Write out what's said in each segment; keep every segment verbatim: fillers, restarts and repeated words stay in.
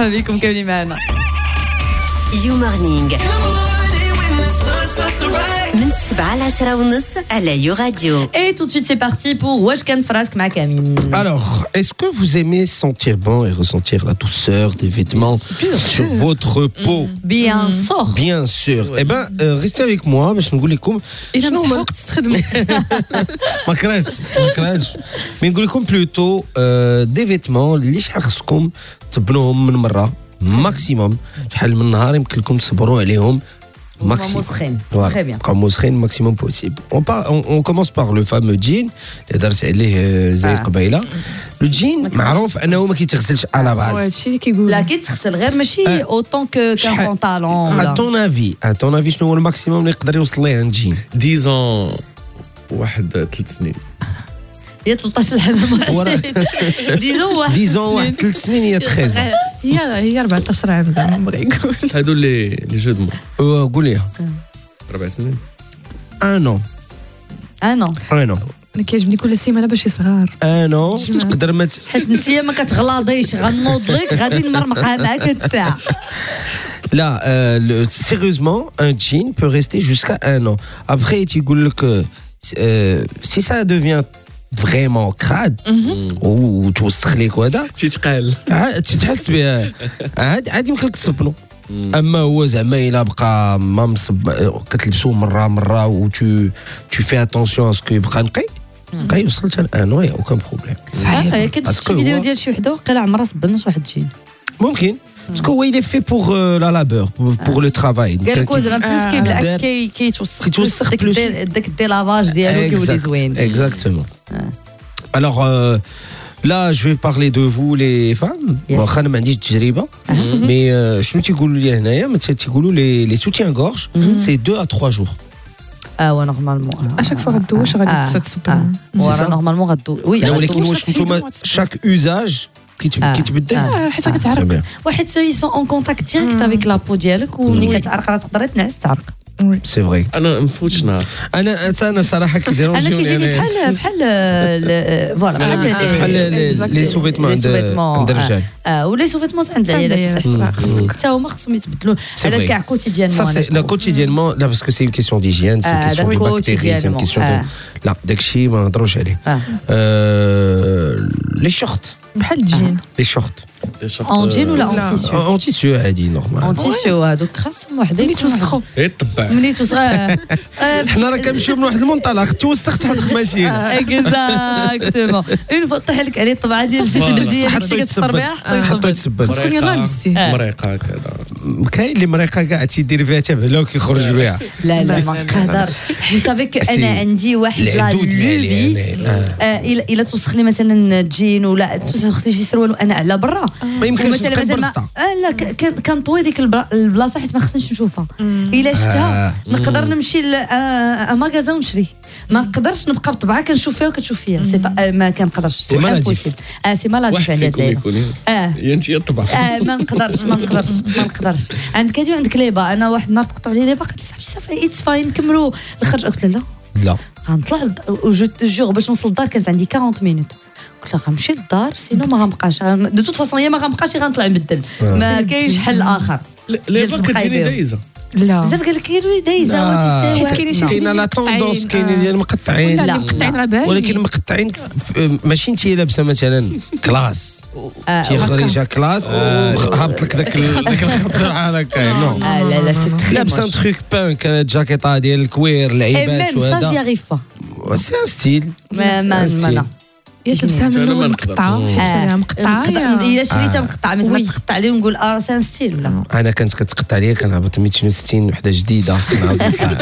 مرحبا بكم كاملين معنا. يو مورنينغ من السبعة لعشرة ونص على يو راديو. Et tout de suite c'est parti pour Wesh Kan Frask مع Camille. Alors, est-ce que vous aimez sentir bon et ressentir la douceur des vêtements sur votre peau? Bien sûr. Bien sûr. Eh ben, euh, restez avec moi باش نقول لكم إذا شنو مسح ما وقت تخدموا. ما كرهتش ما كرهتش مي نقول لكم بلوتو دي فيتمون اللي شحال خصكم تبنوهم من مره ماكسيموم شحال من نهار يمكن لكم تصبروا عليهم maximum. Voilà. Très bien. Comme maximum possible. On, par, on, on commence par le fameux jean اللي درت عليه زي قبيله. Le jean معروف انه ما كيتغسلش على باز. هادشي اللي كيقولوا. لا كيتغسل غير ماشي اوتون كو كان بونطالون. À ton avis, à ton avis شنو هو الماكسيموم اللي يقدر يوصل ليه ان جين؟ ديزون واحد ثلاث سنين. هي ثلاثطاش الحمام واحد. ديزون واحد. ديزون واحد ثلاث سنين هي تخيز. هي هي أربعطاش عام زعما بغا يقول. هادو لي لي جو دو مو. قول ليها. أربع سنين. ان نو. ان نو. ان نو. انا كيعجبني كل سيمانه باش صغار. ان نو تقدر ما حيت انت ما كتغلاضيش غنوض لك غادي نمرمقها معاك هاد الساعه. Là, euh, le, sérieusement, un jean peut rester jusqu'à un an. Après, tu dis que euh, si ça devient vraiment crade ou توسخ لك وهذا تيتقال تتحس به عادي عادي يمكن تصبنو. اما هو زعما الا بقى ما مصب كتلبسوه مره مره و tu tu fais attention à ce que يبقى نقي نقي يوصل حتى ان يا اوكان بروبليم. صحيح كنت شفت فيديو ديال شي وحده وقيلا عمرها صبنات واحد الجين. ممكن باسكو هو il est fait pour euh, la labeur pour, pour le travail. قال لك زعما بلوس كي بالعكس كي كيتوسخ كيتوسخ بلوس داك الديلافاج ديالو كيولي زوين. Exactement. Alors euh, là je vais parler de vous les femmes. واخا انا ما عنديش تجربه مي شنو تيقولوا لي هنايا تيقولوا لي لي سوتيان غورج سي deux à trois jours. اه نورمالمون اشاك فوا غدوش غادي تصبن. ورا نورمالمون غدو وي ولكن واش نتوما شاك اوزاج كيتبدل حيت كتعرق واحد سي سون اون كونتاكت ديريكت افيك لابو ديالك وملي كتعرق راه تقدر تنعس تعرق. سي فري. انا ما مفوتش نهار. انا انا صراحه كيديرونجوني. انا كيجيني بحال بحال فوالا بحال لي سوفيتمون عند الرجال. اه ولي سوفيتمون عند العيالات حتى هما خصهم يتبدلوا. هذا كاع كوتيديانمون. Ça c'est la quotidiennement là parce que c'est une question d'hygiène, c'est une question de bactéries, c'est une question de لا داكشي ما نهضروش عليه. لي شورت بحال الجين. لي شورت اون جين ولا اون تيسيو؟ اون تيسيو عادي نورمال. اون تيسيو هذوك خاصهم وحده يتوسخوا. يطبع. ملي توسخ حنا راه كنمشيو من واحد المنطلق توسخ تحط في الماشينه. اكزاكتومون اون فوا طيح لك عليه الطبعه ديال الفلفل ديالك اللي كتفطر بها حطو يتسبل. شكون يلاه لبستي؟ مريقه كذا. كاين اللي مريقه كاع تيدير فيها حتى بهلا وكيخرج بها. لا لا ما نقدرش. vous savez que انا عندي واحد لا لوبي الا الا توسخ لي مثلا جين ولا توسخ لي شي سروال وانا على برا ما يمكنش مثلا مثلا لا كنطوي ديك البلاصه حيت ما خصنيش نشوفها. الا شفتها نقدر نمشي لماغازا ونشري. ما نقدرش نبقى بطبعه كنشوف فيها وكتشوف فيها سي ما كنقدرش. سي مالادي. اه سي مالادي فعلا هاد الليله. اه انت الطبع. اه ما نقدرش ما نقدرش ما نقدرش. عندك هادي وعندك ليبا. انا واحد النهار تقطعوا لي ليبا قلت لصاحبي صافي اتس فاين نكملوا الخرج. قلت له لا لا غنطلع جو جور باش نوصل للدار كانت عندي أربعين مينوت. قلت لها غنمشي للدار سينو ما غنبقاش دو توت فاصون هي ما غنبقاش غنطلع نبدل ما كاينش حل اخر. ليبا كتجيني دايزه. لا بزاف قال لك كاينوا دايزه حيت كاينين شي كاينه لا توندونس كاينين ديال المقطعين. لا المقطعين راه باين ولكن المقطعين ماشي انت لابسه مثلا كلاس تي خريجه كلاس هابط لك داك داك الخط هكا نو لا لا سي لابسه ان تروك بانك جاكيطه ديال الكوير العيبات وهذا سا جي اريف با سي ان ستيل ما ما يا تلبسها من الاول مقطعه حيت مقطعه الا شريتها مقطعه ما تقطع لي ونقول اه سان ستيل ولا انا كانت كتقطع ليا كنهبط مئتين وستين وحده جديده كنعاود نطلع.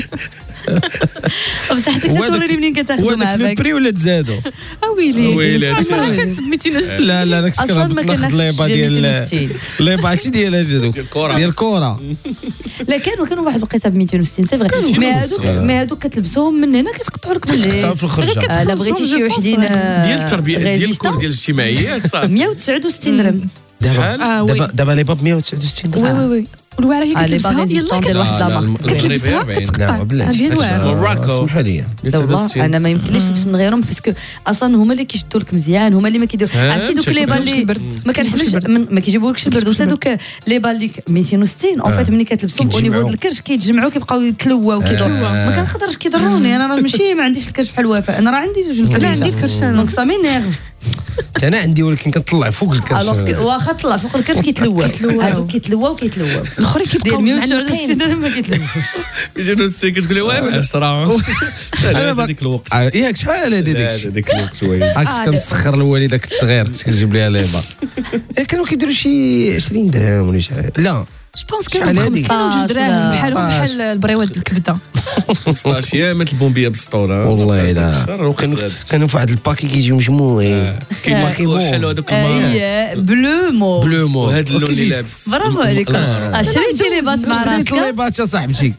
بصح حتى كتوريني منين كتاخذوا مع باك البري ولا تزادوا. ويلي مئتين وستين. لا لا انا كنت كناخذ ليبا ديال ليبا عرفتي ديال هذوك ديال الكره. لا كانوا كانوا واحد الوقيته ب مئتين وستين سي فغي مي هذوك مي هذوك كتلبسوهم من هنا كتقطعوا لك من كتقطعوا في الخرجه. لا بغيتي شي وحدين ديال التربيه ديال الكور ديال الاجتماعيات صافي مئة وتسعة وستين درهم. دابا دابا دابا ليبا ب مئة وتسعة وستين وي درهم. وي وي والواعره هي لي كتلبسها باغ ديال واحد لا مارك كتلبسها كتقطع بلاتي ديال الواعره. موراكو حاليا والله انا ما يمكنليش نلبس من غيرهم باسكو اصلا هما اللي كيشدوا لك مزيان، هما اللي ما كيديروا. عرفتي دوك لي بال اللي ما كنحبش ما كيجيبولكش البرد، وحتى دوك لي بال اللي مئتين وستين اون فيت ملي كتلبسهم او نيفو ديال الكرش كيتجمعوا كيبقاو يتلواو وكيدوروا. ما كنقدرش كيضروني انا، راه ماشي ما عنديش الكرش بحال وفاء، انا راه عندي جوج انا عندي الكرش دونك سا مينيرف. انا عندي ولكن كنطلع فوق الكرش. الوغ واخا طلع فوق الكرش كيتلواو، هادوك كيتلواو كيتلواو الاخرين كيبقاو معلقين ما كيتلواوش. يجيو السي كتقول لي واه عشرة سالا هذيك الوقت ياك شحال هادي داكشي هذيك الوقت شويه عكس كنتسخر لوالدك الصغير كنت كنجيب ليها ليبا. كانوا كيديروا شي عشرين درهم ولا شحال. لا جو بونس شحال هادي كانوا جوج دراهم بحالهم بحال البريوات ديال الكبده. ستاش ايامات البومبيه بالسطوره والله لا كانوا كانوا في واحد الباكي كيجيو مجموعين. كاين ما ماكيمو حلو هذوك الماء هي بلو مو بلو مو وهذا اللون اللي لابس. برافو عليكم. شريتي لي بات مع شريت راسك. لي بات يا صاحبتي.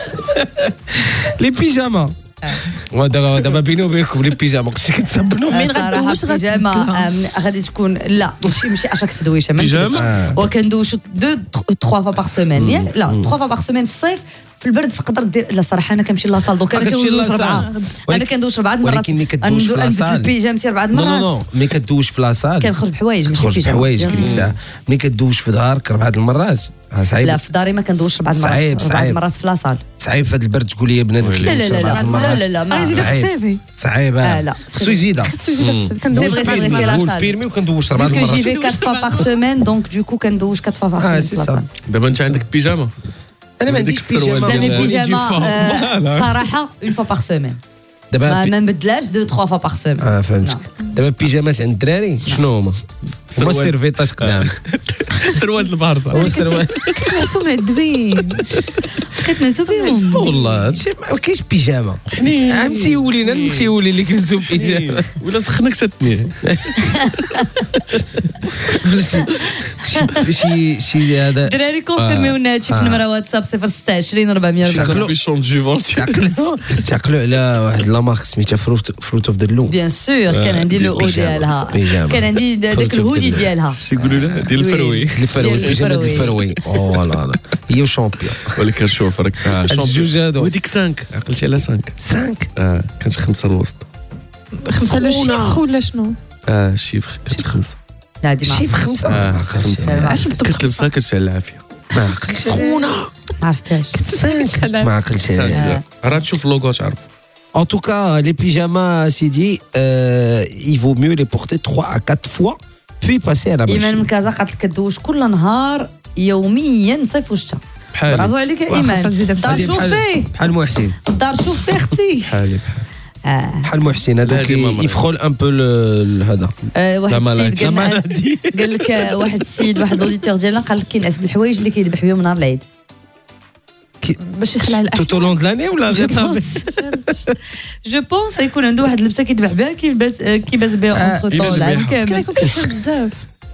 لي بيجاما ودابا دابا بيني وبينكم لي بيجاما كنتي كتسبنوا مين غدوش بيجاما غادي تكون لا ماشي ماشي اشاك سدويشه بيجاما وكندوشو دو تخوا فوا باغ سيمين. لا تخوا فوا باغ سيمين في الصيف. في البرد تقدر دير. لا صراحه انا كنمشي لاصال دوك انا كندوش ربعه. انا كندوش ربعه مرات. ولكن ملي كدوش في لاصال البيجامتي اربعه نو نو مرات. نو ملي كدوش في لاصال كنخرج بحوايج ماشي كتخرج بيجامه. بحوايج ديك الساعه. ملي كدوش في دارك اربعه المرات صعيب. لا في داري ما كندوش ربعه مرات. صعيب صعيب مرات في لاصال. صعيب في هذا البرد تقول لي بنادم لا لا لا لا لا لا ما صعيب صعيب. لا خصو يزيدها. خصو يزيد كندوش نقول بيرمي وكندوش اربعه مرات. المرات. جي في أربعة باغ سيمين دونك دوكو كندوش أربعة باغ سيمين. دابا انت عندك بيجاما. انا ما عنديش بيجاما. دابا بيجاما صراحه اون فوا باغ سيمين. دابا ما نبدلاش دو تخوا فوا باغ سيمين. اه فهمتك. دابا بيجامات عند الدراري شنو هما؟ هما السيرفيطاش قدام. سروال البارصه هو السروال كنعسو معذبين كتنسوا بهم. والله هادشي ما كاينش بيجاما. عم تيولينا انت تيولي اللي كنسو بيجاما ولا سخنك شتني. شي شي هذا دراري كونفيرميو لنا هادشي في نمره واتساب صفر ستة عشرين أربعمية. بيشون جيفونتي. تعقلوا على واحد لا مارك سميتها فروت فروت اوف ذا لوم. بيان سور كان عندي لو او ديالها. كان عندي داك الهودي ديالها. شي يقولوا لها ديال الفروي. الفروي بيجاما ديال الفروي. او لا لا هي وشامبيون. ولكن شوف راك الجوج هادو وديك خمسة عقلتي على خمسة. خمسة اه كانت خمسة الوسط. خمسة ولا شيخ ولا شنو؟ اه شيف كانت خمسة. لا ديما شي في خمسة. اه خمسة. علاش بالضبط كتلبسها كتشعل العافيه. ما عقلتش سخونة. ما عرفتهاش. ما عقلتش. راه تشوف اللوغو تعرف. En tout cas, les pyjamas, Sidi, euh, il vaut mieux les porter trois à quatre fois, puis passer à la إيمان machine. من كازا قالت لك كدوش كل نهار يوميا صيف وشتاء. بحالي برافو عليك يا إيمان. دار شوفي بحال محسن. دار شوفي اختي. بحالي بحال محسن هذوك يفخول ان بو هذا. واحد السيد قال قال لك واحد السيد واحد الاوديتور ديالنا قال لك كينعس بالحوايج اللي كيذبح بهم نهار العيد. باش يخلع الاكل توتو لون لاني ولا غير جو بونس يكون عنده واحد اللبسه كيذبح بها كيلبس كيباس بها اونتر طون العام كامل. يكون كيحب بزاف.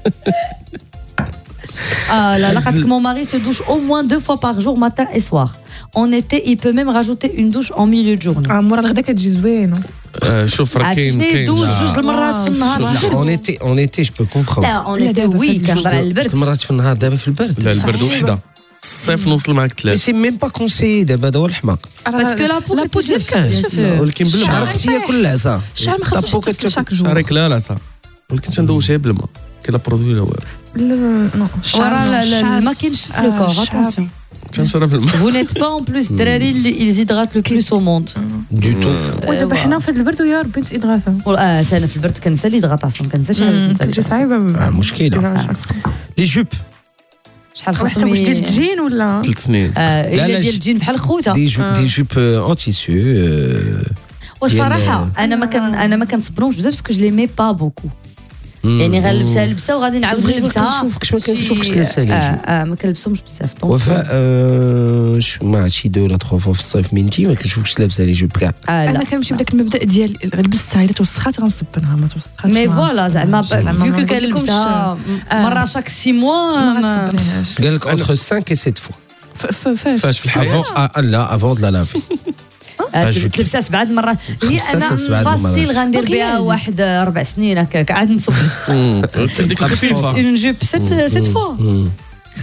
Ah là là, parce que mon mari se douche au moins deux fois par jour, matin et soir. En été, il peut même rajouter une douche en milieu de journée. اه مورا الغدا كتجي زوينه. شوف راه كاين عرفتي كاين دوش جوج المرات في النهار. اون ايتي اون ايتي جو بو كومبروند. لا اون ايتي وي كنهضر على البرد. ثلاث مرات في النهار دابا في البرد. لا البرد وحده. الصيف نوصل معاك مي ثلاثة. سي ميم با كونسيي دابا هذا هو الحماق. باسكو لا بو لا بو ديالك ولكن بالماء. شعرك تياكل العصا. الشعر ما خاصش يتغسل شاك جوج. شعرك لا لا صح. ولكن تندوشها بالماء. كاين لا برودوي لا والو. نو ورا ما كاينش في لو كور اتونسيون. تنشرب الماء. Vous n'êtes pas en plus الدراري اللي ils hydratent le plus au monde. دو تو. ودابا حنا في هذا البرد ويا ربي نتغافى. اه انا في البرد كنسى ليدغاطاسيون كنسى شي حاجه كتجي نسى. صعيبه. مشكله. لي جوب شحال حتى خاصهم واش ديال الجين ولا ثلاث سنين. الا ديال الجين بحال خوته. دي جوب دي جوب اون تيسو. والصراحه انا ما كان انا ما كنصبرهمش بزاف باسكو جو لي مي با بوكو. يعني غنلبسها لبسه وغادي نعاود نلبسها. نشوفكش ما كنشوفكش لابسه لي جوب. اه ما كنلبسهمش بزاف. وفاء ما شي دو ولا تخوا فوا في الصيف منتي ما كنشوفكش لابسه لي جوب كاع. انا كنمشي بداك المبدا ديال لبستها الا توسخات غنصبرها ما توسخاتش. مي فوالا زعما فيو كو كنلبسها مره شاك سي موا ما قال لك اونتر خمسة و سبعة فوا. فاش في الحياه. لا افون لا لافي. تلبسها سبعه المرات. هي انا فاسيل غندير بها واحد اربع سنين هكاك عاد نصبر. ديك الخفيفه. اون جوب ست ست فوا.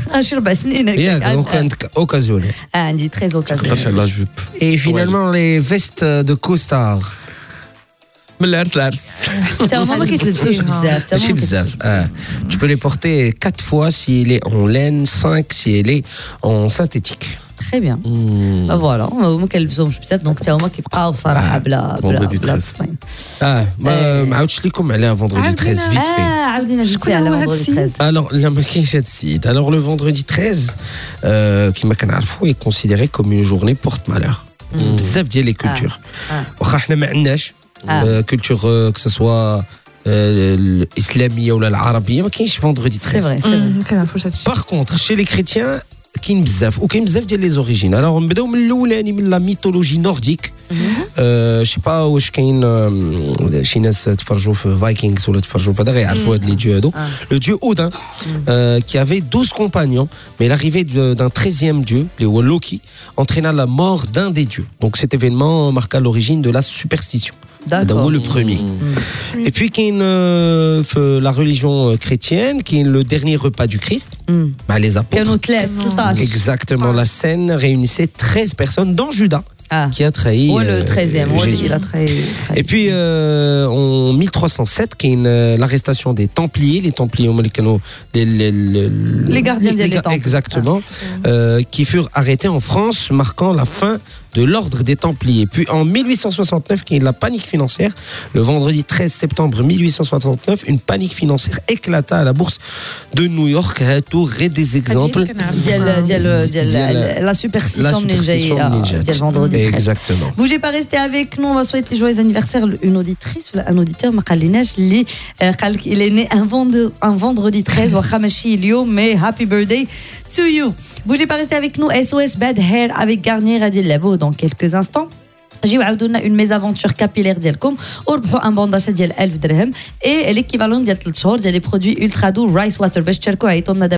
شي ربع سنين ياك دونك عندك اوكازيوني. عندي تري اوكازيون. تقدرش على جوب Et finalement les vestes de costard. من العرس العرس. حتى هما ما كيتلبسوش بزاف حتى ماشي بزاف. اه tu peux les porter quatre fois si elle est en laine, cinq si elle est en synthétique. تري بيان. فوالا هما كيلبسوهمش بزاف دونك حتى هما كيبقاو صراحه بلا بلا بلا تصفين. اه ما ما عاودش لكم على فوندردي تreize vite fait. اه عاودينا جيت على فوندردي تreize. Alors لا ما كاينش هاد السيد. Alors le vendredi treize كيما كنعرفوا est considéré comme une journée porte-malheur. بزاف ديال لي كولتور. واخا حنا ما عندناش كولتور كو سوا الاسلاميه ولا العربيه ما كاينش فوندردي treize. سي فري ما كنعرفوش هادشي. باغ كونطخ شي لي كريتيان كاين بزاف وكاين بزاف ديال لي زوريجين. الوغ نبداو من الاولاني من لا ميثولوجي نورديك. أه شي با واش كاين أه شي ناس تفرجوا في فايكينغز ولا تفرجوا في هذا غيعرفوا هاد لي ديو هادو. لو ديو اودin euh, qui avait douze compagnons mais l'arrivée d'un treizième dieu le Loki entraîna la mort d'un des dieux. Donc cet événement marqua l'origine de la superstition. D'accord. Le premier. Et puis qui est euh, la religion chrétienne qui est le dernier repas du Christ. Mm. Bah, les apôtres. Exactement. La scène réunissait treize personnes dont Judas. Ah. Qui a trahi ouais, le treizième, euh, ouais, il a trahi, trahi. Et puis euh, en mille trois cent sept, qui est une, l'arrestation des Templiers, les Templiers les, les, les, les gardiens les, des temples. Exactement, ah. euh, qui furent arrêtés en France, marquant la fin de l'ordre des Templiers. Puis en mille huit cent soixante-neuf, qui est la panique financière, le vendredi treize septembre mille huit cent soixante-neuf, une panique financière éclata à la bourse de New York. Tour des exemples. La superstition ninja. vendredi treize. Exactement. Bougez pas, restez avec nous. On va souhaiter joyeux anniversaire une auditrice ou un auditeur. ما قاليناش اللي il est né un vendredi treize واخا ماشي اليوم mais happy birthday to you. Bougez pas, restez avec nous. S O S Bad Hair avec Garnier غادي نلعبوا dans quelques instants. جيو عاودوا لنا اون ميزافونتور كابيلير ديالكم وربحوا ان بون داشا ديال ألف درهم اي ليكيفالون ديال ثلاث شهور ديال لي برودوي الترا دو رايس واتر. باش تشاركوا عيطوا لنا